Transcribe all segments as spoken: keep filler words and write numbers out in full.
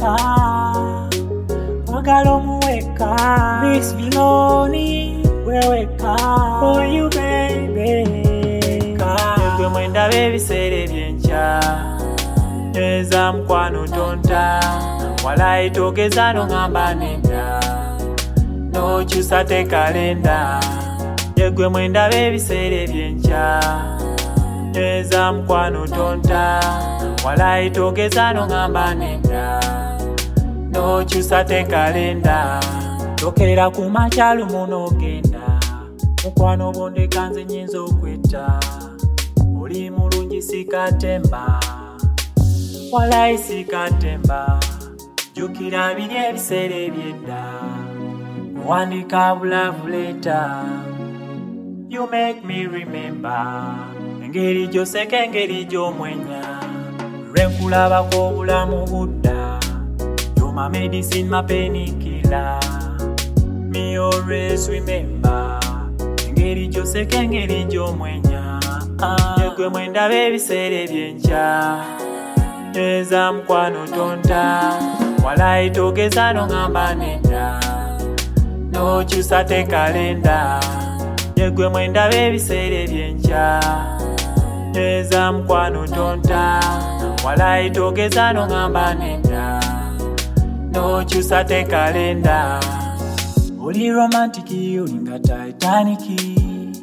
weka wagalo muweka Miss Viloni weweka for you baby Yegwe mwenda bebisere byencha Neza mkwano tonta Walai togeza no ngamba nenda No chusa te kalenda Yegwe mwenda bebisere byencha Neza mkwano tonta Walai togeza no ngamba nenda No chusa te kalenda Tokerera kumachalu muno genda Mkwano bonde kanze nyinzo kweta Oli mulungi sikatemba Walai sikatemba Jukira biri ebisere byedda Wandika love letter You make me remember Engeri gyoseka engeri gyomwenya Lwenkulabako obulamu budda You're my medicine, my painkiller Me always remember Engeri gyoseka engeri gyomwenya Yegwe mwenda bebisere byencha Neza mkwano tonta Walai togeza no ngamba nenda No chusa te kalenda Yegwe mwenda bebisere byencha Neza mkwano tonta Walai togeza no ngamba nenda No chusa te kalenda Oli romantiki ulinga Titanic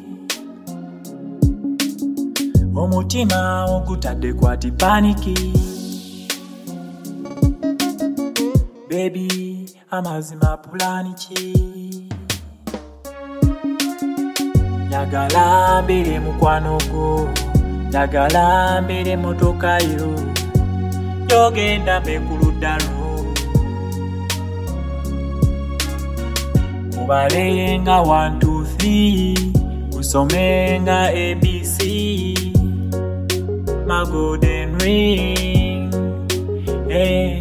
Omutima ogutadde kwati paniki Baby amazima pulaniki Yagala mbere mukwano gwo Yagala mbere motoka yo Yogenda mbe kuludalo Kubalenga one two three Usomenga A B C My golden ring hey.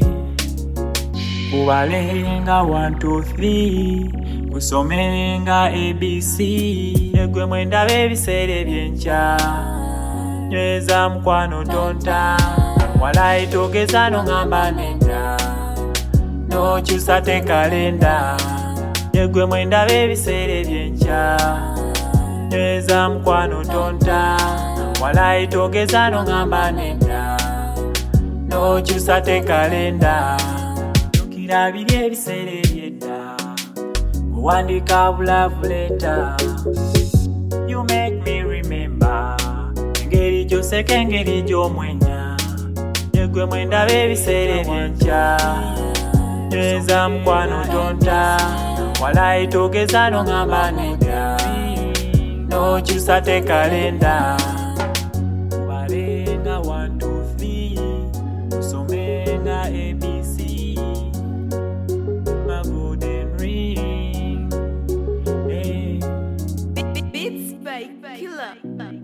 Kubalenga one two three Usomenga A B C Yegwe mwenda bebisere byencha Neza mkwano tonta Walai togeza no ngamba nenda No chusa te kalenda Yegwe mwenda bebisere byencha Neza mkwano tonta Walai togeza no ngamba nenda No chusa te kalenda Jukira biri ebisere byedda Wandika love letter You make me remember Engeri gyoseka engeri gyomwenya Yegwe mwenda bebisere byencha Neza mkwano tonta Walai togeza no ngamba nenda No chusa te kalenda Kubalenga one two three Usomenga A B C My golden ring hey. Beats by Killer.